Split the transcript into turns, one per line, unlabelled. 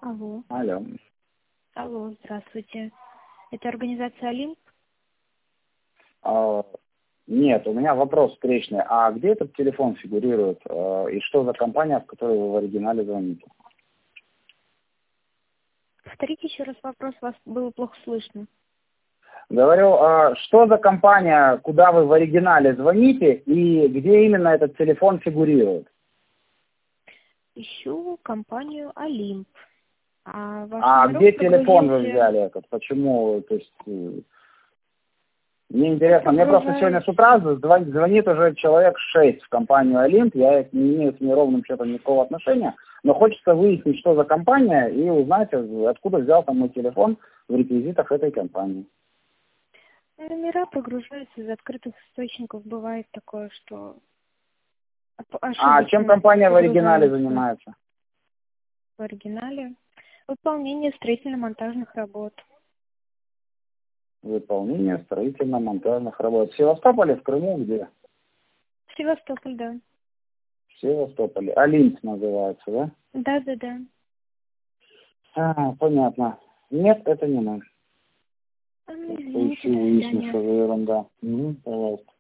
Алло.
Алло.
Алло, здравствуйте. Это организация «Олимп»?
Нет, у меня вопрос встречный. А где этот телефон фигурирует? И что за компания, в которой вы в оригинале звоните?
Повторите еще раз вопрос, вас было плохо слышно.
Говорю, что за компания, куда вы в оригинале звоните и где именно этот телефон фигурирует?
Ищу компанию «Олимп». А ваш
А
номерок
где телефон вы
прогрузился...
взяли этот? Почему? То есть, мне интересно, мне просто
Прогружаюсь.
сегодня с утра звонит уже человек 6 в компанию «Олимп». Я не имею с ней ровным счетом никакого отношения, но хочется выяснить, что за компания, и узнать, откуда взял там мой телефон в реквизитах этой компании.
Номера прогружаются из открытых источников. Бывает такое, что
А чем
ошибочно
компания в оригинале
прогружаются
занимается?
в оригинале. Выполнение строительно-монтажных работ.
Выполнение строительно-монтажных работ. В Севастополе, в Крыму, где?
Севастополь, да.
В Севастополе. «Олимп» называется, да?
Да.
Понятно. Нет, это не мы.
Извините,
Поищу,
до
выясню,
свидания.
что за ерунда. Пожалуйста.